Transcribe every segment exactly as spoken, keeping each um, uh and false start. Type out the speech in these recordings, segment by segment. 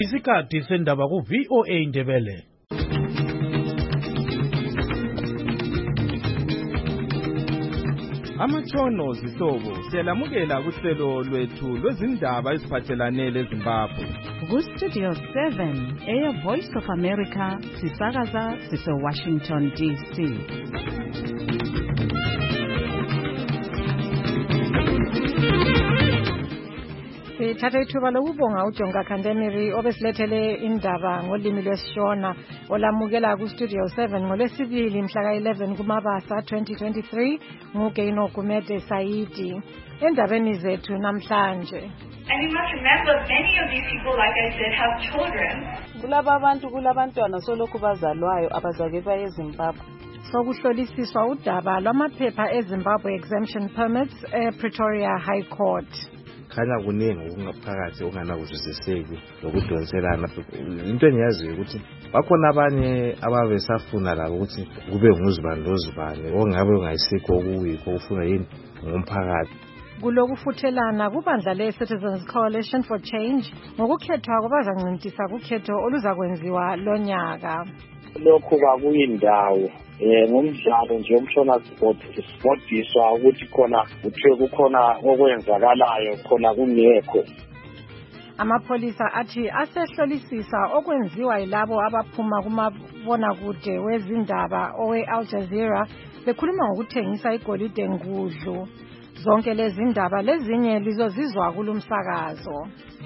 Isikhathi sendaba ku V O A Ndebele. Amatshono zihlobo siyalamukela kuhlelo lwethu lwezindaba eziphathelane leZimbabwe. Ku Studio seven, Air Voice of America, sisakaza sise Washington D C. Sithatha ithuba lokubonga uJonga Khandemiri obesilethele indaba ngolimi lwesiShona olamukela ku Studio seven ngolwesibili mhla ka eleven kuMabasa twenty twenty-three nguGeino Gumede Saidi endabeni zethu namhlanje. And you must remember, many of these people, like I said, have children. Kulaba abantu kulabantwana solokhu bazalwayo abazake baye eZimbabwe. Sokuhlolisiswa udaba lwamaphepha eZimbabwe exemption permits ePretoria High Court. Khanya kuningi okungaphakathi okunganakuzwisiseki lokudonselana. Into engiyaziyo ukuthi bakhona abanye ababesafuna labo ukuthi kube nguzibani lozibani ongabe ungayisikho okuyikho ufuna yini ngomphakathi. Kulokufuthelana kubandla le-Citizens Coalition for Change ngokukhethwa kwabazancintisa kukhetho oluzakwenziwa lonyaka. Lokhu kakuyindawo eh ngomdlalo nje umshona sport sifundiswa ukuthi khona uthe kukhona okwenzakalayo khona kungekho. Amapolisa athi asehlolisisa okwenziwa yilabo abaphuma kumabona kude wezindaba owe Al Jazeera bekhuluma ngokuthengisa igolide ngudlu. Zonke lezi ndaba lezinye lizozizwa kulumsakazo.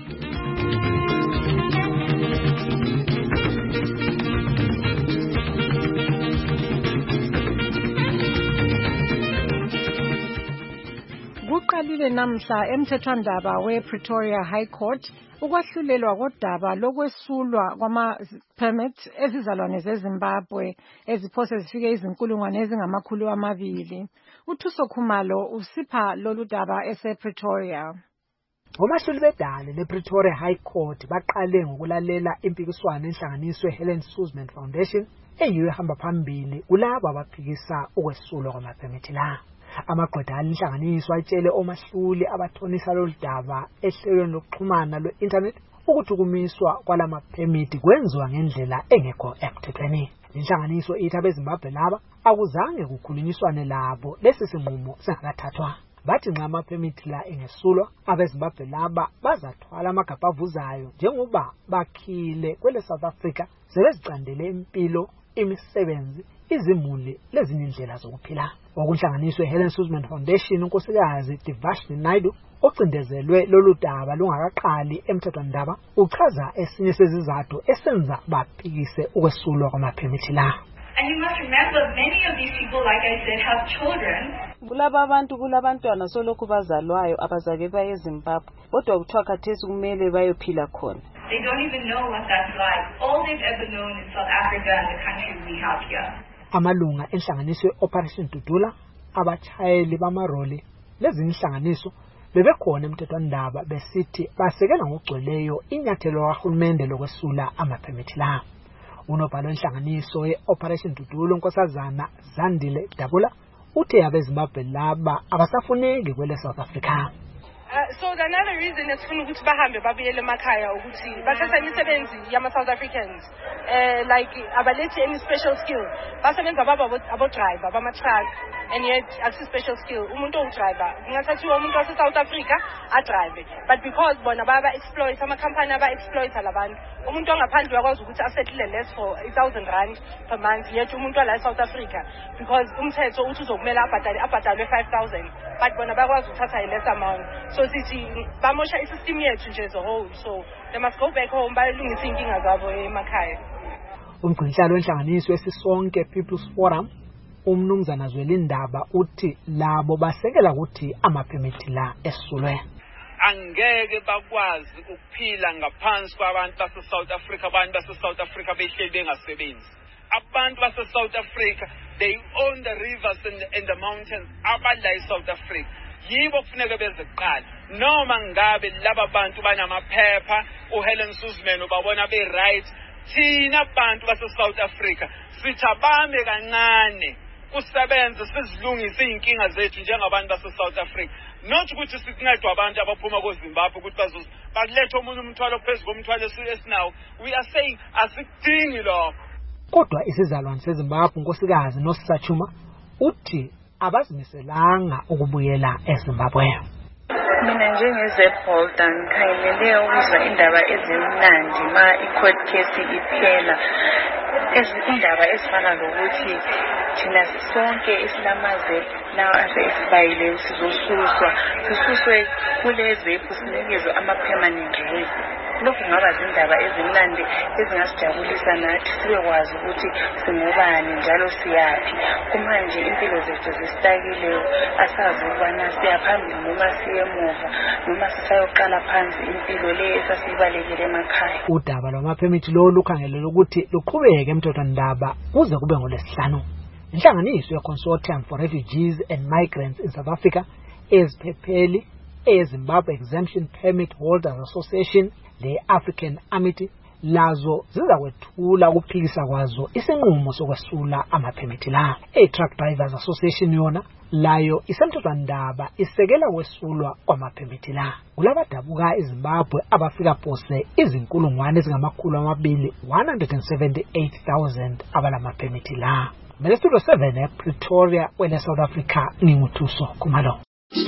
Kuqalile namhla emthethwandaba wePretoria High Court ukwahlulelwa kodaba lokwesulwa kwama permit ezizalwane zeZimbabwe eziphose zifike izinkulungwane ezingamakhulu amabili. uThuso Khumalo usipha lolu daba esePretoria. Ngomahluli bedale lePretoria High Court baqale ngokulalela impikiswano enhlanganiswe Helen Suzman Foundation eyiyo ehamba phambili kulabo abaphikisa ukwesulwa kwamaphemithi la. Amaqeda alinhlanganiso atshele omahluli abathonisa lolu daba ehlelweni lokuxhumana lwe-internet ukuthi ukumiswa kwalamaphemithi kwenziwa ngendlela engekho emthethweni. Inhlanganiso ithi abeZimbabwe laba akuzange kukhulunyiswane labo lesi sinqumo singakathathwa. Bathi nxa amaphemithi la engesulwa abeZimbabwe laba bazathwala amagabha avuzayo njengoba bakhile kwele South Africa sebezicandele impilo, imisebenzi, izimuli lezinye indlela zokuphila. Okunhlanganiswe Helen Suzman Foundation unkosikazi Divashni Naidu ocindezelwe lolu daba lungakaqali emthethwandaba uchaza esinye sezizathu esenza baphikise ukwesulwa kwamaphemithi la. And you must remember, many of these people, like I said, have children. Kulaba abantu kulabantwana solokhu bazalwayo abazake baye eZimbabwe kodwa kuthiwa khathesi kumele bayophila khona. They don't even know what that's like. All they've ever known is South Africa and the country we have here. Amalunga enhlanganiso Operation Dudula, abachayeli bamaroli lezi inhlanganiso bebekhona emthethwandaba besithi basekela ngokugcweleyo inyathelo kahulumende lokwesula amaphemithi la. Unobhala wenhlanganiso ye-Operation Dudula unkosazana Zandile Dabula uthe abeZimbabwe laba abasafuneki kwele South Africa. Uh, so another reason is funa ukuthi bahambe babuyele emakhaya ukuthi bathatha imisebenzi yama South Africans uh, like abalethi any special skill basebenza baba abo driver bama truck and yet akusi special skill umuntu odriver ngingathathiwa umuntu wase South Africa a drive but because bona baba exploit ama company aba exploit labantu umuntu ongaphandle yakwazi ukuthi asettle less for one thousand rand per month yet umuntu la South Africa because umthetho uthi uzokumela abhadale abhadalwe five thousand but bona bakwazi ukuthatha less amount. So sithi bamosha isystem yethu nje as a whole, so they must go back home bayilungisa inkinga zabo emakhaya. Umgcinhlalo wenhlanganiso esisonke People's Forum umnumzana Zwelindaba uthi labo basekela ukuthi amaphemithi la esulwe. Angeke bakwazi ukuphila ngaphansi kwabantu base South Africa, abantu base South Africa behleli bengasebenzi. Abantu base South Africa, they own the rivers and the, and the mountains abadla eSouth Africa. Yibo kufuneka beziqala noma ngabe laba bantu banamaphepha uHelen Suzman ubabona be right thina abantu base South Africa sithabambe kancane kusebenza sizilungise inkinga zethu njengabantu base South Africa not ukuthi sincedwe abantu abaphuma koZimbabwe ukuthi bakuletha omunye umthwalo phezulu komthwalo esinawo. We are saying asikudingi lokho. Kodwa isizalwane seZimbabwe unkosikazi Nosisachuma uthi abazimiselanga ukubuyela eZimbabwe. Mina njengezepholder ngikhangelele ukuzwa indaba ezimnandi ma i-court case iphela. Izindaba ezifana lokuthi thina sonke isilamaze lawa asesibayile sizosuswa sisuswe kulezi sinikezwe ama-permanent residence. Lokhu kungaba zindaba ezimnandi ezingasijabulisa nathi sibekwazi ukuthi singubani njalo siyaphi. Kumanje impilo zethu zisitakile, asazi ukubana siyaphambili noma siyemuva noma sisayoqala phansi impilo le esasibalekele emakhaya. Udaba lwamaphemithi lo lukhangelelwe ukuthi luqhubeke emthethwandaba kuze kube ngolesihlanu. Inhlanganiso ye-Consortium for Refugees and Migrants in South Africa, eziphepheli, eZimbabwe Exemption Permit Holders Association, le-African Amity, lazo zizakwethula ukuphikisa kwazo isinqumo sokwesula amaphemithi la. I-Truck Drivers Association yona layo isemthethwandaba isekela kwesulwa kwamaphemithi la. Kulabadabuka eZimbabwe abafika phose izinkulungwane ezingamakhulu amabili one hundred seventy-eight thousand abalamaphemithi la. Mele Studio seven ePretoria, wele South Africa, nginguthuso Khumalo.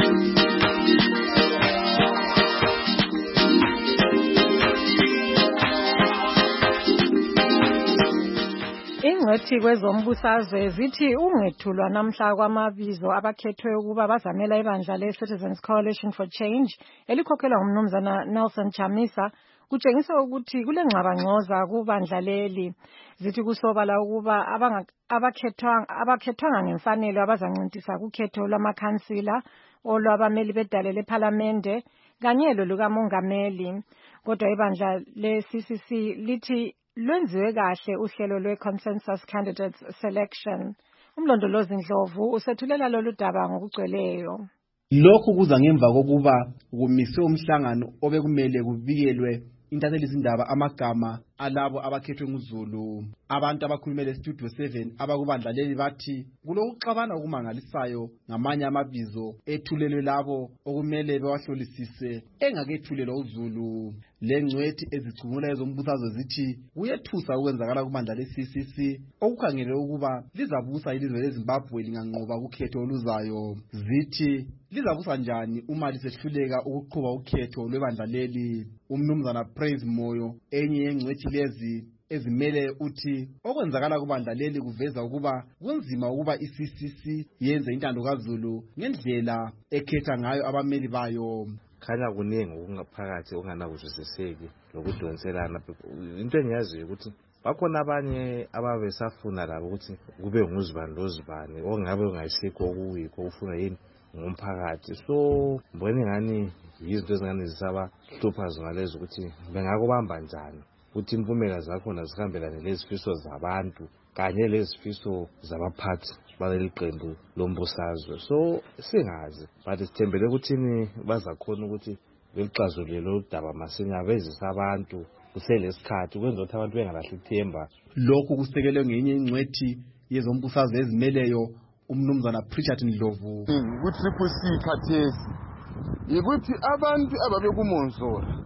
Ingwethi kwezombusazwe zithi ungethulwa namhla kwamabizo abakhethwe ukuba bazamela ibandla le-Citizens Coalition for Change elikhokhelwa ngumnumzana Nelson Chamisa kutshengisa ukuthi kulengxabangxoza kubandla leli. Zithi kusobala ukuba abakhethwanga abakhethwanga ngemfanelo abazancintisa kukhetho lwamakhansila olwabameli bedale lePhalamende kanye lolukamongameli. Kodwa ibandla le-C C C lithi lwenziwe kahle uhlelo lwe-Consensus Candidates Selection. Umlondolozi Ndlovu usethulela lolu daba ngokugcweleyo. Lokhu kuza ngemva kokuba kumiswe umhlangano obekumele kubikelwe intatheli izindaba amagama alabo abakhethwe nguZulu. Abantu abakhulumele Studio seven abakubandla leli bathi kulokuxabana okumangalisayo ngamanye amabizo ethulelwe labo okumele bewahlolisise engakethulelwa uZulu. Lengcwethi ezicungula ezombusazwe zithi kuyethusa ukwenzakala kubandla le-C C C okukhangele ukuba lizabusa ilizwe leZimbabwe linganqoba ukhetho oluzayo. Zithi lizabusa njani uma lisehluleka ukuqhuba ukhetho lwebandla leli. Umnumzana Praise Moyo enye yengcwethi lezi ezimele uthi okwenzakala kubandla leli kuveza ukuba kunzima ukuba i-C C C yenze intando kaZulu ngendlela ekhetha ngayo abameli bayo. Khanya kuningi okungaphakathi okunganakuzwisiseki lokudonselana. Into engiyaziyo ukuthi bakhona abanye ababesafuna labo ukuthi kube nguzibani lozibani ongabe ungayisikho okuyikho ufuna yini ngomphakathi. So mbone ngani yizinto ezingane zisaba hlupha zingalezo ukuthi bengakubamba njani ukuthi impumela zakhona zihambelane lezifiso zabantu kanye lezifiso zabaphathi baleli qembu lombusazwe. So singazi but sithembele ukuthini bazakhona ukuthi belixazulule lo daba masinya bezisa abantu kuselesikhathi kwenza ukuthi abantu bengalahli ithemba. Lokhu kusekelwe ngenye ingcwethi yezombusazwe ezimeleyo umnumzana Pritchard Ndlovu. Ku-Triple C khathesi yikuthi abantu ababekumonzora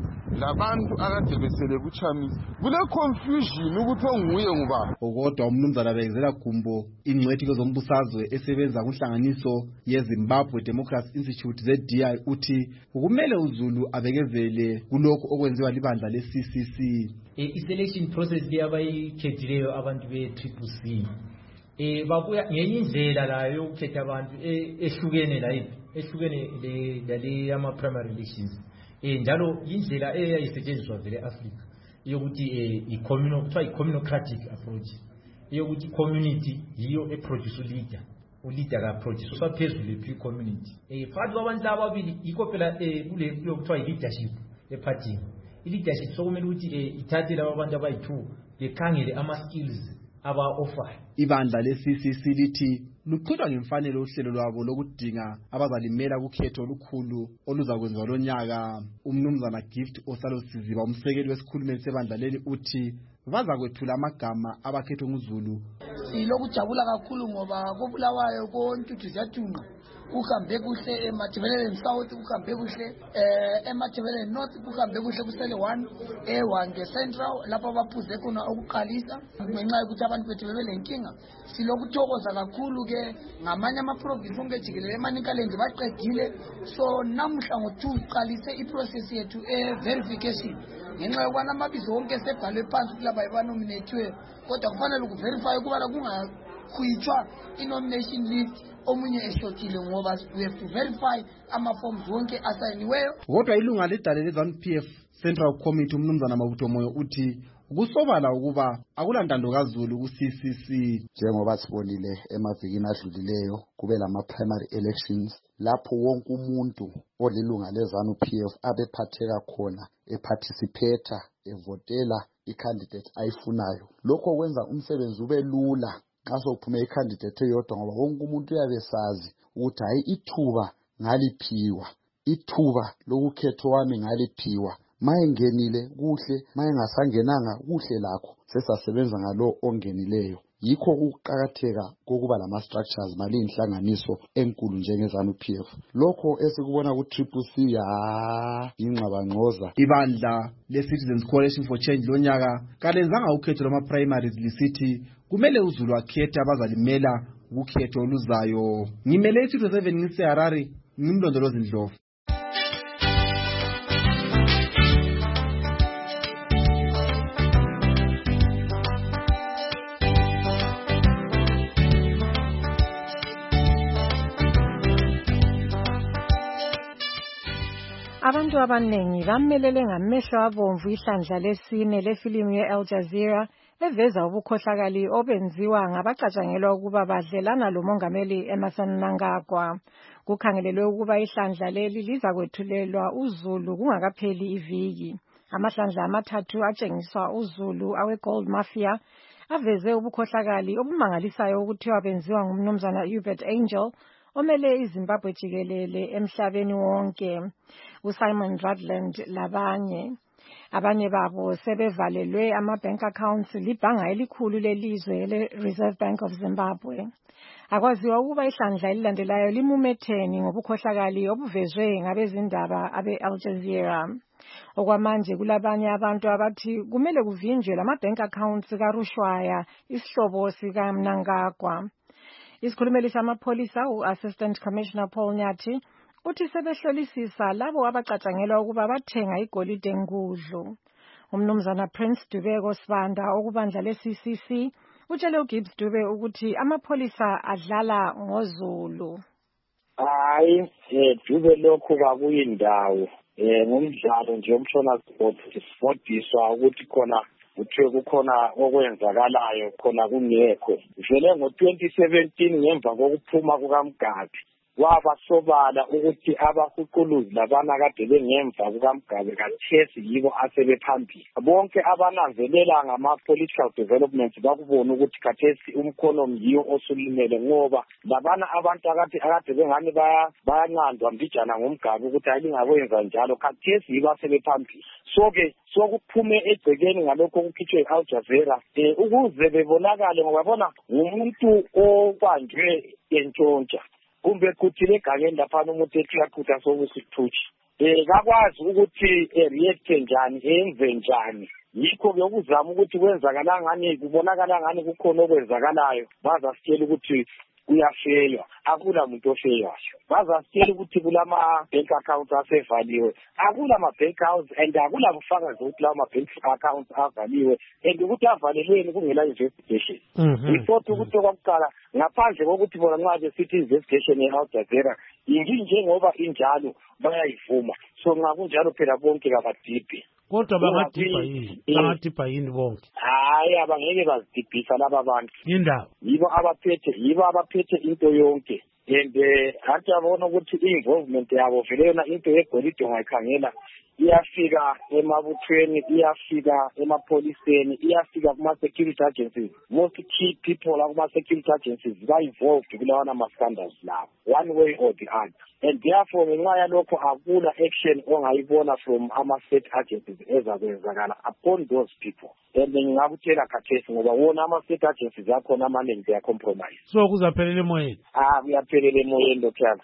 labantu akade besele kuChamisa kule confusion ukuthi onguye ngubani. Kodwa umnumzana bekezela Gumbo ingcwethi kezombusazwe esebenza kunhlanganiso yeZimbabwe Democracy Institute Z D I uthi kumele uZulu abekezele kulokho okwenziwa libandla le-C C C. I-selection process leyabayikhethileyo abantu be-Triple C eh babuya ngenye indlela la yokukhetha abantu ehlukene la ehlukene le le ama primary elections. Eh njalo indlela eyayisetshenziswa vele eAfrica yokuthi eh i-communal kuthiwa i-communocratic approach yokuthi community yiyo eproduce leader uleader ka produce saphezulu lephi community eh phakathi kwabantu ababili yikho phela eh kule kuthiwa i-leadership eparty i-leadership sokumele ukuthi eh ithathe laba bantu abayi-two bekhangele ama-skills aba offer. Ibandla le-C C C lithi luqhutshwa ngemfanelo uhlelo lwabo lokudinga abazalimela kukhetho olukhulu oluzakwenziwa lonyaka. Umnumzana Gift Osalosiziba umsekeli wesikhulumeli sebandla leli uthi baza kwethula amagama abakhethwe nguZulu. Silokujabula kakhulu ngoba kobulawayo koNtuthu ziyathunqa kuhambe kuhle, eMatabeleland South kuhambe kuhle, eh eMatabeleland North kuhambe kuhle kusele one, eWange Central lapho baphuze khona ukuqalisa ngenxa yokuthi abantu bethu bebelenkinga. Silokuthokoza kakhulu ke ngamanye ama-province onke jikelele eManicaland baqedile, so namuhla ngo-two uqalise iprocess yethu e-verification ngenxa yokubana amabizo wonke sebhalwe phansi kulaba banominathiwe, kodwa kufanele ukuverify ukubana kungakhwitshwa i-nomination list omunye ehlotile ngoba we have to verify ama-forms wonke asayiniweyo. Kodwa ilunga ledale le-ZANU P F Central Committee umnumzana Mabuto Moyo uthi ukusobala ukuba akulantando kaZulu ku-C C C. Njengoba sibonile emavikini adlulileyo kube lama-primary elections lapho wonke umuntu olilunga le-ZANU P F abephatheka khona eparticipate evotela i-candidate ayifunayo. Lokho kwenza umsebenzi ube lula xa sokuphume i-candidate eyodwa ngoba wonke umuntu uyabesazi ukuthi hayi ithuba ngaliphiwa, ithuba lokukhetho wami ngaliphiwa. Mayengenile kuhle, mayengasangenanga kuhle lakho sesasebenza ngalo ongenileyo. Yikho ukuqakatheka kokuba lama-structures malinhlanganiso enkulu njenge-ZANU P F. Lokho esikubona ku-Triple C ya ingxabangxoza. Ibandla le-Citizens Coalition for Change lonyaka kalenzanga ukhetho lwama-primaries lisithi kumele uZulu akhethe abazalimela ukhetho oluzayo. Ngimele i-Studio seven ngiseHarare, ngimlondolozi Ndlovu. Abantu abaningi bamelele ngamehlo abomvu ihlandla lesine lefilimu ye-Al Jazeera eveza ubukhohlakali obenziwa ngabacatshangelwa ukuba badlelana lomongameli Emmerson Mnangagwa. Kukhangelelwe ukuba ihlandla leli liza kwethulelwa uZulu kungakapheli iviki. Amahlandla amathathu atshengiswa uZulu awe-Gold Mafia aveze ubukhohlakali obumangalisayo ukuthiwa benziwa ngumnumzana Hubert Angel omele iZimbabwe jikelele emhlabeni wonke, uSimon Rutland labanye. Abanye babo sebevalelwe ama-bank accounts libhanga elikhulu lelizwe le-Reserve Bank of Zimbabwe. Akwaziwa ukuba ihlandla elilandelayo limumetheni ngobukhohlakali obuvezwe ngabezindaba abe-Al Jazeera. Okwamanje kulabanye abantu abathi kumele kuvinjwe lama-bank accounts kaRushwaya, isihlobo sikaMnangagwa. Isikhulumeli samapholisa u-Assistant Commissioner Paul Nyathi uthi sebehlolisisa labo abacatshangelwa ukuba bathenga igolide ngudlu. Umnumzana Prince Dubeko Sibanda okubandla le-C C C utshele uGibbs Dube ukuthi amapholisa adlala ngoZulu. Hayi, eh Dube lokho kakuyindawo. Eh ngumdlalo nje umshona sport sifundiswa ukuthi khona uthe kukhona okwenzakalayo khona kungekho. Vele ngo-twenty seventeen ngemva kokuphuma kukaMgabe wabasobala ukuthi abahuquluzi labana kade bengemva kukaMgabe kathesi yibo asebephambili. Bonke abananzelela ngama-political developments bakubona ukuthi kathesi umkhono yiyo osulimele ngoba labana abantu akade akade bengani bayanqandwa mbijana ngomGabe ukuthi ayingakwenza njalo kathesi yibo asebephambili. So-ke sokuphume egcekeni ngalokho okukhitshwe e-Al Jazeera eh ukuze bebonakale ngoba bona ngumuntu obanjwe entshontsha kumbe kuthi legangeni lapha umuntu ekhiyaqhutha sokusithuthi eh kakwazi ukuthi react njani enze njani. Yikho ke ukuzama ukuthi kwenzakala ngani kubonakala ngani kukhona okwenzakalayo bazasitshela ukuthi kuyafeywa, akula muntu ofeywayo. Bazasitshela ukuthi kulama bank accounts asevaliwe, akula ma bank accounts and akula bufakazi ukuthi lawo ma bank accounts avaliwe and ukuthi avalelweni kungela investigation. Report ukuthi kwakuqala ngaphandle kokuthi bona nxa besithi investigation ye-Al Jazeera inginje ngoba injalo bayayivuma. So ngakunjalo phela bonke kabadiphi. Kodwa bangadipha yini? Bangadipha yini bonke? Hayi abangeke bazidibhisa laba bantu. Indaba yibo abaphethe yibo abaphethe into yonke. And eh athi abona ukuthi i-involvement yabo vele yona into yegolide ungayikhangela iyafika emabuthweni, iyafika emapoliseni, iyafika kuma-security agencies. Most key people kuma-security agencies ba-involved kulawana ma-scandals lawo one way or the other. and therefore ngenxa yalokho akula action ongayibona from ama-state agencies ezakwenzakala upon those people. And ngingakutshela khathesi ngoba wona ama-state agencies akhona amaningi they are compromised. So kuzaphelela emoyeni? Ah, kuyaphelela emoyeni lokhuyana.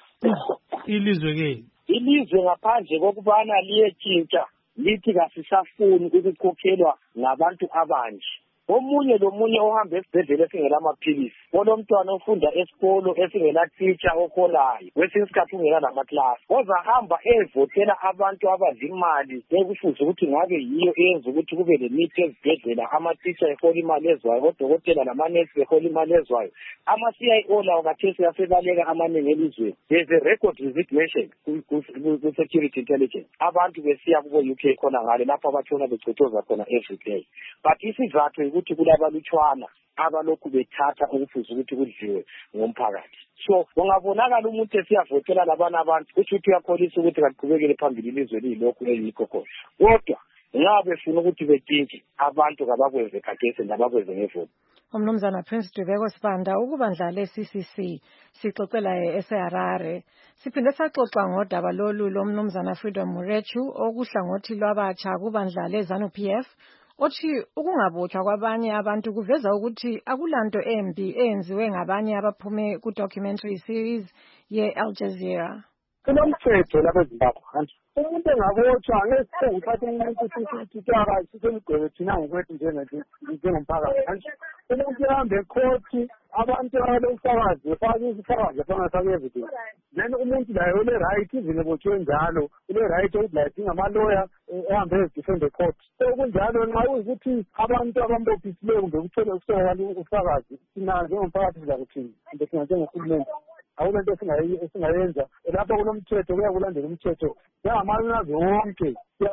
Ilizwe ke? Ilizwe ngaphandle kokubana liyetshintsha lithi kasisafuni ukukhokhelwa ngabantu abanje. Omunye lomunye ohamba esibhedlela esingela amaphilisi, olomntwana ofunda esikolo esingela teacher okholayo, kwesinye isikhathi ungela namaklasi, ozahamba evotela abantu abadla imali ekufuze ukuthi ngabe yiyo eyenza ukuthi kube lemithi ezibhedlela, ama-teacher ehola imali ezwayo, odokotela namanesi ehola imali ezwayo, ama-C I O lawo kathesi asebaleka amaningi elizweni. There's a record resignation ku-security intelligence. Abantu besiya kubo-U K khona ngale lapho abatshona becotoza khona every day. But isizathu ukuthi kulabalutshwana abalokhu bethatha ukufuza ukuthi kudliwe ngomphakathi. So ungabonakala umuntu esiyavotela labana abantu kusho ukuthi uyakholisa ukuthi kaqhubekele phambili ilizwe lilokhu elikho khona. Kodwa ngabe befuna ukuthi bethinke abantu kabakwenze khathesi nabakwenze ngevoti. Umnumzana Prince Dubeko Sibanda ukubandla le-C C C sixoxela eSeharare. Siphinde saxoxa ngodaba lolu lomnumzana Freedom Murechu okuhlangothi lwabatsha kubandla le-ZANU P F. Othi ukungabotshwa kwabanye abantu kuveza ukuthi akulanto embi eyenziwe ngabanye abaphume ku-documentary series ye-Al Jazeera. Kunomthetho lapha eZimbabwe. Umuntu engabotshwa ngesithatha umuntu sitshaka sisemgqebe thina ngokwethu njengomphakathi. Umuntu uhambe ekhothi abantu abalomsakazi befake isifakazi bafake evidence. Then umuntu laye une-right even ebotshwe njalo une-right ukuthi laye dinga amaloya ehambe ezidefend the court. So kunjalo nxa uyikuthi abantu abambophisileyo kumbe kuthole ukusebenzisa ubufakazi thina njengomphakathi sizakuthini kumbe thina njengorhulumente awulento esingayenza lapho kunomthetho kuya kulandela umthetho njengamazwe wonke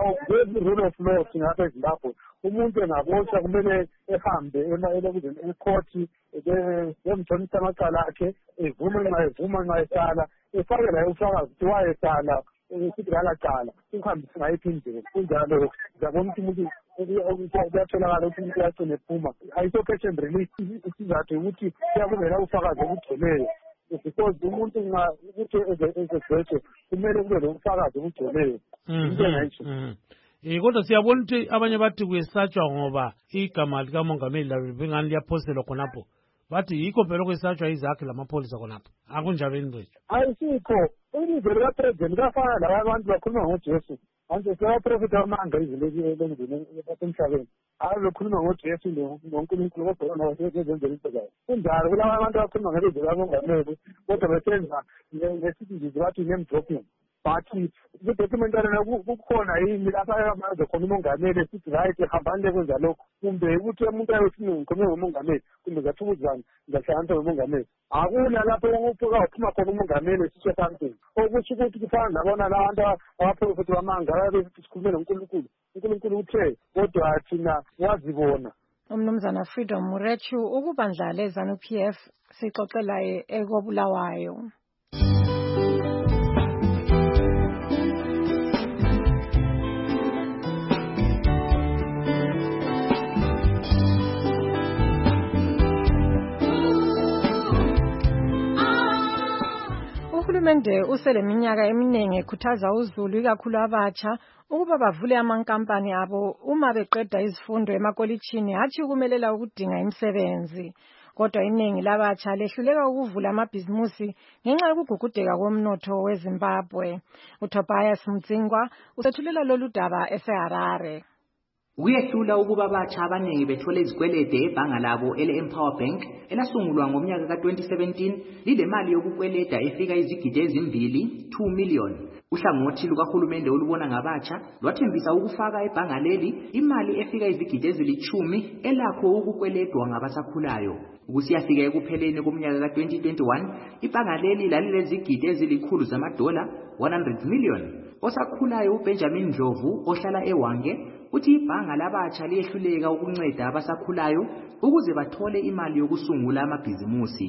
rule of law thina lapha eZimbabwe. Umuntu engabotshwa kumele ehambe ekhothi emthonisa amacala akhe evume nxa evuma nxa esala efake layo ufakazi ukuthi wayesala ukuthi kalacala ukuhambe singayiphi indlela kunjalo zabona ukuthi umuntu kuyatholakala ukuthi umuntu uyacina ephuma ayiso catch and release. Isizathu ukuthi kuyakuvela ufakazi okugcweleyo because umuntu nxa ukuthi ezegcwethe kumele kube lomfakazi okugcweleyo. Into engayisho Eh kodwa siyabona ukuthi abanye bathi kuyesatshwa ngoba igama likamongameli lalo bengani liyaphoselwa khonapho. Bathi yikho phela kwesatshwa izakhe lamapholisa khonapho. Akunjalo mfethu. Ayisikho. Ilizwe likapresident kafana laba abantu bakhuluma ngoJesu. Manje sebaprofita amanga izinto ezenzeni emhlabeni. Ave khuluma ngoJesu noNkulunkulu kodwa nabasebenzela into zayo. Kunjalo kulaba abantu abakhuluma ngebizo likamongameli kodwa besenza ngesithi nje bathi name dropping. Bathi kudocumentary kukhona yini lapha amazwe khona umongameli esithi right hambani kwenza lokho kumbe ukuthi umuntu ayothini ngikhulume ngomongameli kumbe ngathukuzana ngahlanganisa ngomongameli akula lapho ukuphuma uphuma khona umongameli sisho something okusho ukuthi kufana nabona labantu abaprofeti bamanga babethi sikhulume noNkulunkulu uNkulunkulu uthe kodwa thina wazibona. Umnumzana Freedom Murechu ukubandla le-ZANU P F sixoxela ekobulawayo. Uhulumende useleminyaka eminingi ekhuthaza uZulu ikakhulu abatsha ukuba bavule amankampani abo uma beqeda izifundo emakolitshini hathi ukumelela ukudinga imisebenzi. Kodwa iningi labatsha lehluleka ukuvula amabhizimusi ngenxa yokugugudeka komnotho weZimbabwe. uTobias Mtsingwa usethulela lolu daba eSeharare. Kuyehlula ukuba abatsha abaningi bethole izikwelede ebhanga labo ele-Empower Bank elasungulwa ngomnyaka ka twenty seventeen lilemali yokukweleda efika izigidi ezimbili two million. Uhlangothi lukahulumende olubona ngabatsha lwathembisa ukufaka ebhanga leli imali efika izigidi ezilithumi elakho ukukweledwa ngabasakhulayo. Ukusiyafika ekupheleni komnyaka ka twenty twenty-one ibhanga leli lalilezigidi ezilikhulu zamadola one hundred million. Osakhulayo uBenjamin Ndlovu ohlala eWange uthi ibhanga labatsha liyehluleka ukunceda abasakhulayo ukuze bathole imali yokusungula amabhizimusi.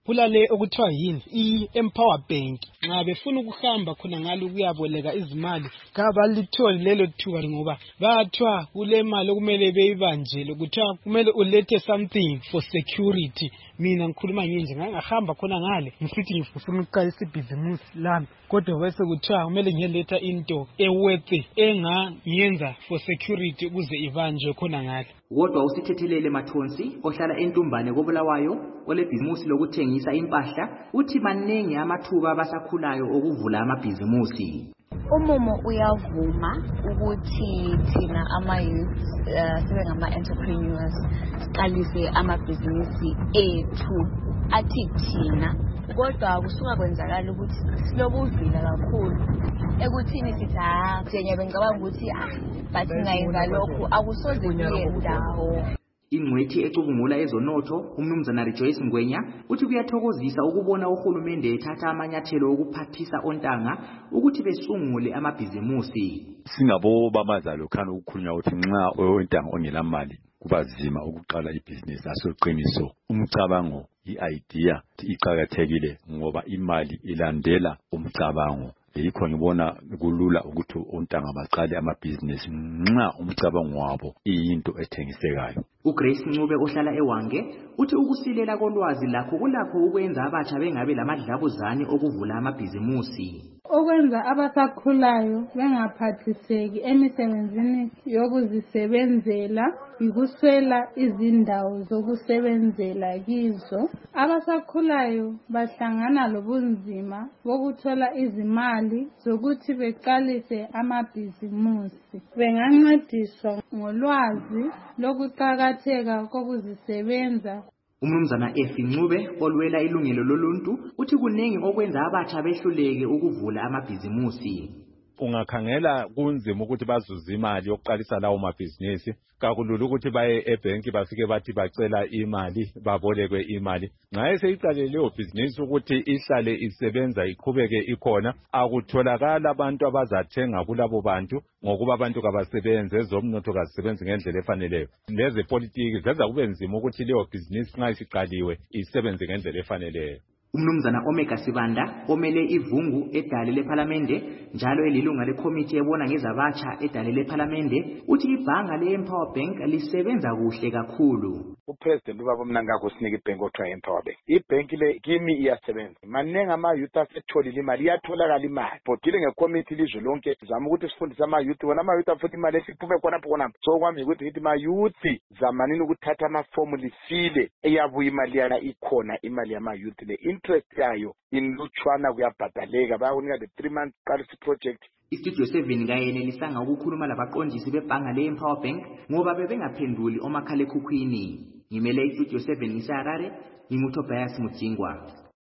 kulale okuthiwa yini i-Empower Bank nxa befuna ukuhamba khona ngalo kuyaboleka izimali kabalitholi lelo thuba ngoba bathiwa kule mali okumele beyibanjele kuthiwa kumele ulethe something for security. Mina ngikhuluma nje ngangahamba khona ngale ngifithi ngifuna ukuqalisa ibhizimusi lami kodwa bese kuthiwa kumele ngiletha into eworth engangiyenza for security ukuze ibanjwe khona ngale. Wodwa usithethelele Mathonsi ohlala eNtumbane koBulawayo olebhizimusi lokuthengisa impahla uthi maningi amathuba abasakhulayo okuvula amabhizimusi. Umumo uyavuma ukuthi thina ama-youth uh, sibe ngama-entrepreneurs siqalise amabhizinisi ethu athi thina kodwa kusuka kwenzakala ukuthi silobuvila kakhulu ekuthini sithi ha njenye bengicabanga ukuthi ah but singayenza lokho akusoze kuye ndawo. Ingwethi ecubungula ezonotho umnumzana Rejoice Ngwenya uthi kuyathokozisa ukubona uhulumende ethatha amanyathelo okuphathisa ontanga ukuthi besungule amabhizimusi. Singabo bamazalo khana ukukhulunywa ukuthi nxa ontanga ongelamali kubazima ukuqala ibhizinisi asoqiniso. Umcabango i-idea iqhakathekile ngoba imali ilandela umcabango. Yikho ngibona kulula ukuthi ontanga baqale amabhizinisi nxa umcabango wabo iyinto ethengisekayo. uGrace Ncube ohlala eWange uthi ukusilela kolwazi lakho kulakho ukwenza abatsha bengabe lamadlabuzane okuvula amabhizimusi. Okwenza abasakhulayo bengaphathiseki emisebenzini yokuzisebenzela ikuswela izindawo zokusebenzela kizo. Abasakhulayo bahlangana lobunzima bokuthola izimali zokuthi beqalise amabhizimusi. Bengancediswa ngolwazi lokuqakatheka kokuzisebenza. Umnumzana Efi Ncube olwela ilungelo loluntu uthi kuningi okwenza abatsha behluleke ukuvula amabhizimusi. Ungakhangela kunzima ukuthi bazuze imali yokuqalisa lawo mabhizinisi kakulula ukuthi baye ebank bafike bathi bacela imali babolekwe imali. Nxa eseyiqale leyo bhizinisi ukuthi ihlale isebenza iqhubeke ikhona akutholakala abantu abazathenga kulabo bantu ngokuba abantu kabasebenze ezomnotho kazisebenzi ngendlela efaneleyo. Lezi politiki zenza kube nzima ukuthi leyo bhizinisi nxa isiqaliwe isebenze ngendlela efaneleyo. Umnumzana Omega Sibanda omele ivungu edale lePhalamende njalo elilunga lekomiti ebona ngezabatsha edale lePhalamende uthi ibhanga leEmpower Bank lisebenza kuhle kakhulu. Upresident ubaba Mnangagwa usinike ibhank okuthiwa Empower Bank. Ibhank le kimi iyasebenza. Manengi ama-youth asetholile imali iyatholakala imali. Bodile ngekomiti lizwe lonke zama ukuthi sifundise ama-youth wona ama-youth afuthi imali esiphume khonapho khonapho. So kwami ukuthi ngithi ma-youth zamanini ukuthatha amafomu lifile eyabuya imali yana ikhona imali yama-youth le interest yayo inlutshwana kuyabhadaleka bayakunika the three months qalisa project. Istudio seven kayenelisanga ukukhuluma labaqondisi bebhanga leEmpower Bank ngoba bebengaphenduli omakhalekhukhwini. Ngimele istudio seven isarare nginguTobias Mujingwa.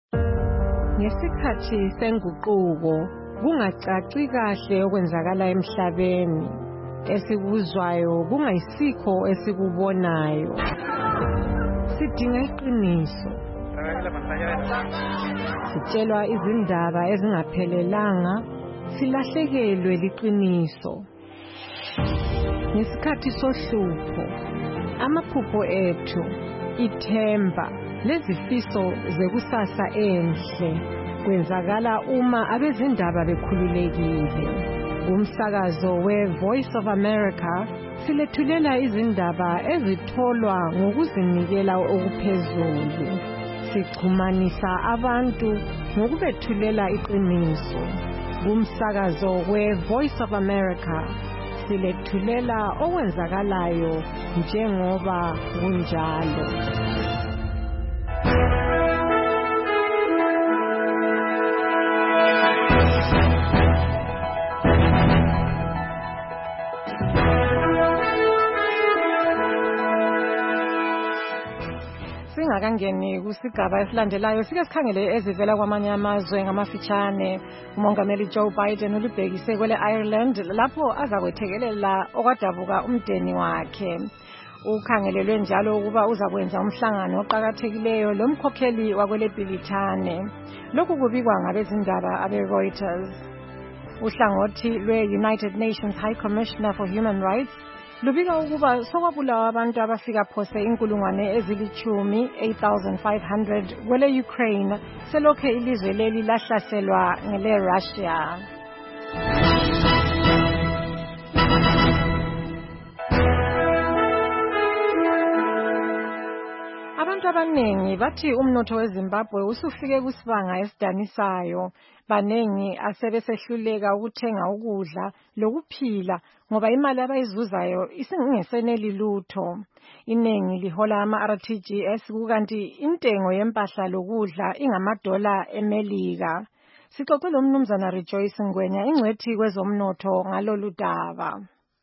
Ngesikhathi senguquko kungacaci kahle okwenzakala emhlabeni esikuzwayo kungayisikho esikubonayo. Sidinga iqiniso. Sitshelwa izindaba ezingaphelelanga silahlekelwe liqiniso. Ngesikhathi sohlupho amaphupho ethu ithemba lezifiso zekusasa enhle kwenzakala uma abezindaba bekhululekile. Umsakazo we-Voice of America silethulela izindaba ezitholwa ngokuzinikela okuphezulu. Sixhumanisa abantu ngokubethulela iqiniso. Umsakazo we-Voice of America silethulela okwenzakalayo njengoba kunjalo. Singakangeni kusigaba esilandelayo sike sikhangele ezivela kwamanye amazwe ngamafitshane. Umongameli Joe Biden ulibhekise kwele Ireland lapho azakwethekelela okwadabuka umdeni wakhe. Ukhangelelwe njalo ukuba uzakwenza umhlangano oqhakathekileyo lomkhokheli wakwele Bhilithane. Lokhu kubikwa ngabezindaba abe-Reuters. Uhlangothi lwe-United Nations High Commissioner for Human Rights lubika ukuba sokwabulawa abantu abafika phose inkulungwane ezilichumi eight thousand five hundred kwele Ukraine selokhe ilizwe leli lahlaselwa ngele Russia. Abantu abanengi bathi umnotho weZimbabwe usufike kusibanga esidanisayo. Banengi asebesehluleka ukuthenga ukudla lokuphila ngoba imali abayizuzayo isingeseneli lutho. Inengi lihola ama-R T G S kukanti intengo yempahla lokudla ingamadola eMelika. Sixoxe lo mnumzana Rejoice Ngwenya ingcwethi kwezomnotho ngalolu daba.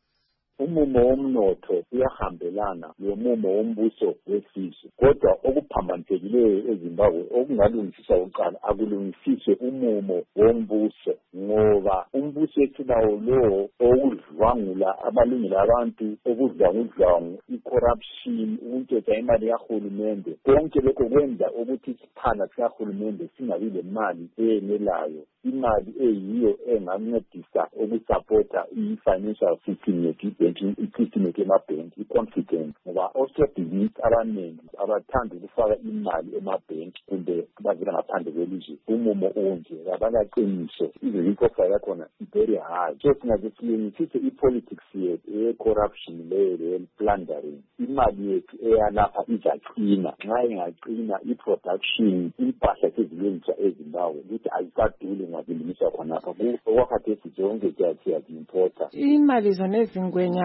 Umumo womnotho uyahambelana nomumo wombuso wesizwe, kodwa okuphambanukekileyo eZimbabwe okungalungisiswa oqala akulungisiswe umumo wombuso, ngoba umbuso wethilawo lowo okudlwangula abalungile abantu, okudlwangudlwangu, i-corruption, ukuntshontsha imali kahulumende, konke lokho kwenza ukuthi isiphana sikahulumende singabi lemali eyenelayo, imali eyiyo engancedisa ukusapota i-financial system yethu, i-system yethu emabhenki, i-confidence, ngoba osomabhizinisi abaningi abathanda ukufaka imali emabhenki kumbe bavela ngaphandle kwelizwe. Umumo onje kabalaqiniso, izikhofa yakhona very high. So singaze silungisise i-politics yethu e-corruption leyo le-plundering, imali yethu eyalapha izaqina. Nxa ingaqina i-production, impahla sezilungiswa eZimbabwe ukuthi ayisaduli ngazilungiswa khonapha okwakhathesi zonke siyazi-importa. Imali zona ezingwenya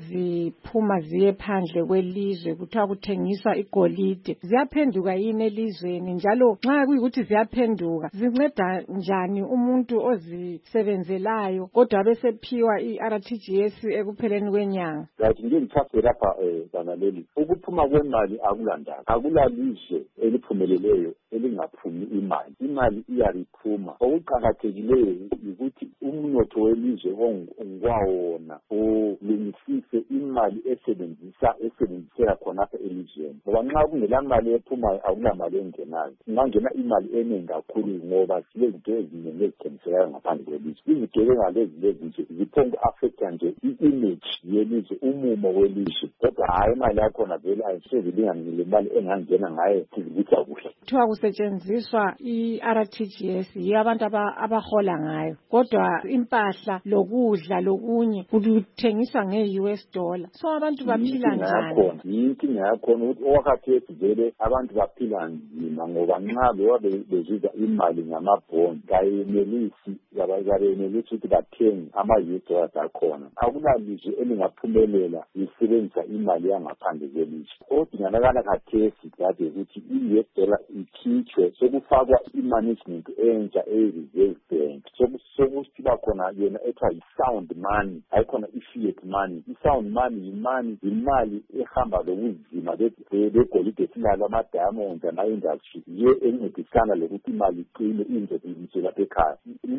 eziphuma ziye phandle kwelizwe kuthiwa kuthengiswa igolide ziyaphenduka yini elizweni, njalo nxa kuyikuthi ziyaphenduka zinceda njani umuntu ozisebenzelayo kodwa besephiwa i-R T G S ekupheleni kwenyanga? Right, nje ngithathe lapha bana leli ukuphuma kwemali akulandaba, akulalizwe eliphumeleleyo elingaphumi imali, imali iyariphuma. Okuqakathekileyo ukuthi umnotho welizwe ongwawona ulungisise imali esebenzisa esebenziseka khonapha elizweni, ngoba nxa kungela mali ephumayo akula mali engenayo. Kungangena imali eningi kakhulu ngoba silezinto eziningi ezithengisekayo ngaphandle kwelizwe. Izigebenga lezi lezi ziphonga affecta nje i-image yelizwe, umumo welizwe, kodwa hayi imali yakhona vele ayisezilinganile le mali engangena ngayo sizibutha kuhle. Kuthiwa kusetshenziswa i-R T G S yiyo abantu abahola ngayo, kodwa impahla lokudla lokunye kuthengiswa nge-U S dollar. So abantu baphila njani? Yinkinga yakhona ukuthi okwakhathesi vele abantu baphila nzima ngoba nxa bewa bezuza imali ngamabhondi kayenelisi kayenelisi ukuthi bathenge ama-U S dollars akhona. Akulalizwe elingaphumelela lisebenzisa imali yangaphandle kwelizwe. Odinganakala khathesi kade ukuthi i-U S dollar ikhitshwe sokufakwa i-management entsha e-Reserve Bank, sokusiba khona yona ethiwa yi-sound money, hayikhona i-fiat money. I-sound money yimani imali ehamba lokuzima begolide silalo ama-diamonds ama-industry, yiyo encedisana lokuthi imali iqine inze ilungiswe lapha ekhaya.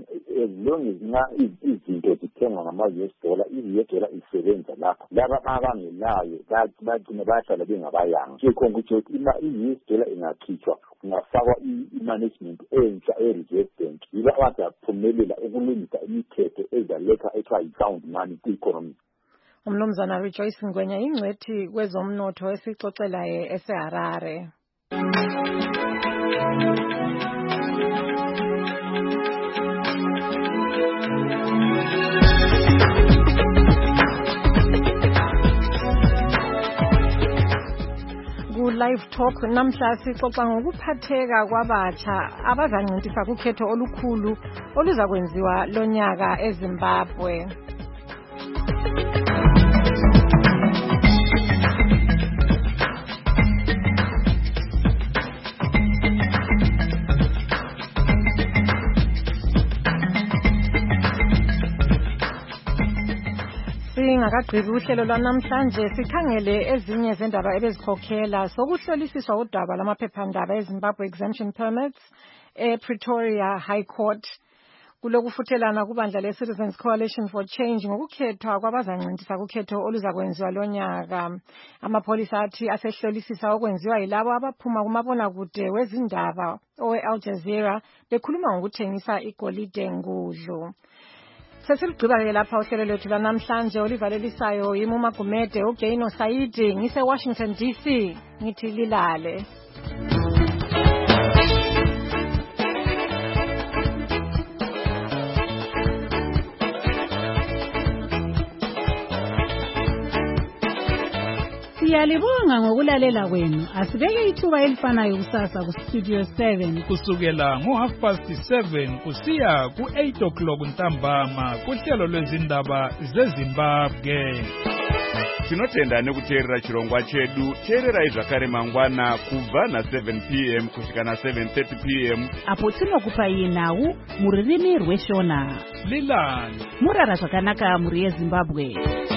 As long as nxa izinto zithengwa ngama-U S dollar, i-U S dollar isebenza lapha, laba abangelayo bagcina bayahlala bengabayanga. Kekho ukuthi i-U S dollar ingakhitshwa kungafakwa i-management entsha e-Reserve Bank, yibo abazaphumelela ukulungisa imithetho ezaletha ethiwa yi-sound money kwi-economy. Umnumzana Rejoice Ngwenya ingcwethi kwezomnotho esixoxela eseHarare. Live Talk namhla sixoxa ngokuphatheka kwabatsha abazancintisa kukhetho olukhulu oluza kwenziwa lonyaka eZimbabwe. Singakagqibi uhlelo lwanamhlanje sikhangele ezinye zendaba ebezikhokhela sokuhlolisiswa udaba lamaphephandaba eZimbabwe exemption permits ePretoria High Court. Kulokufuthelana kubandla le-Citizens Coalition for Change ngokukhethwa kwabazancintisa kukhetho oluzakwenziwa lonyaka. Amapholisa athi asehlolisisa okwenziwa yilabo abaphuma kumabonakude wezindaba owe-Al Jazeera bekhuluma ngokuthengisa igolide ngudlu. Sesilugqiba-ke lapha uhlelo lwethu lwanamhlanje olivalelisayo yimi uMagumede uGaino Saidi ngise-Washington D C ngithi lilale. Siyalibonga ngokulalela kwenu. Asibeke ithuba elifanayo kusasa ku Studio seven kusukela ngo half past seven kusiya ku eight o'clock ntambama kuhlelo lwezindaba zeZimbabwe. Tinotenda nekuteerera chirongwa chedu. Teererai zvakare mangwana kubva na seven p m kusvika na seven thirty p m apo tinokupa iye nhau mururimi rweshona. Lilani murara zvakanaka muri yeZimbabwe.